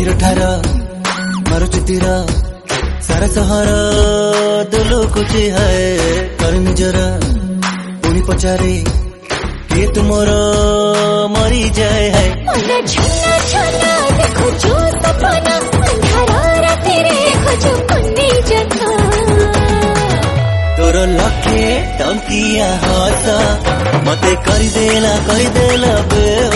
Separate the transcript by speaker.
Speaker 1: अखिर ठार मारुची तीर सारा सहर दुलुकुची है कर निजर पुणी पचारे किए तुमर मरी जाए है
Speaker 2: छना छना देखो जो सपना अंधारा राति रे खोजो कुन्नी जथा
Speaker 1: तोर लखे टंकिया हस मते कर देला बेहोश।